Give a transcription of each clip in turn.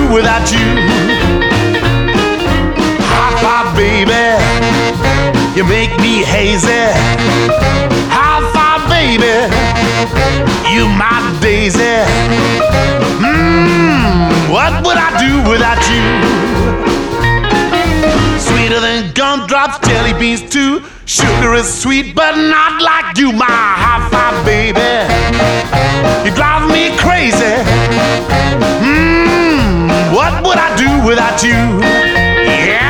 do without you? High five, baby, you make me hazy. High five, baby, you my daisy. What would I do without you? Sweeter than gumdrops, jelly beans too. Sugar is sweet, but not like you. My high five, baby, you drive me crazy. What would I do without you? Yeah.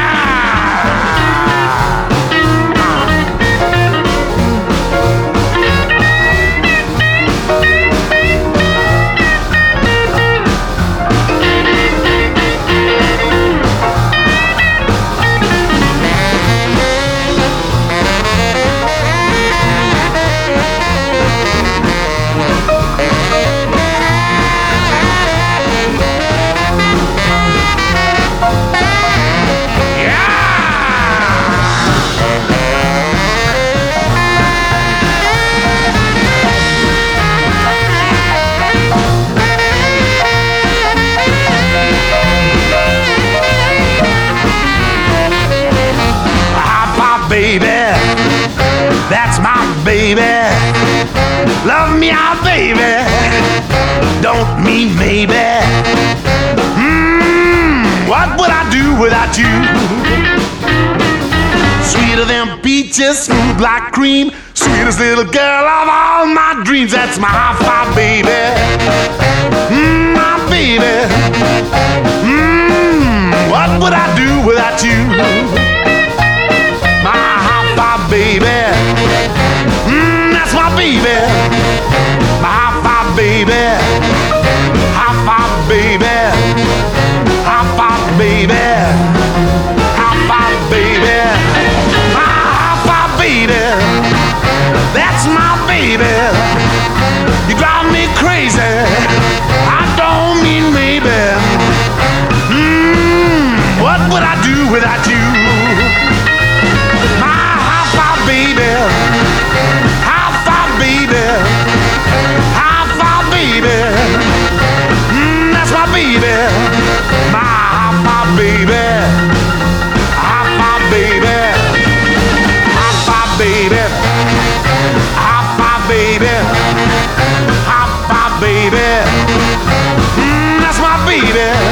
Baby, that's my baby. Love me out, baby. Don't mean maybe. What would I do without you? Sweeter than peaches, smooth like cream. Sweetest little girl of all my dreams. That's my high five, baby. My baby. What would I do without you? Baby, that's my baby. My high five, baby. High five, baby. High five, baby. High five, baby. My high five, baby. That's my baby. You drive me crazy. I don't mean maybe. What would I do without you? Baby, high five, baby, high five, baby. That's my baby, my high five, baby, high five, baby, high five, baby, high five, baby, high five, baby. That's my baby.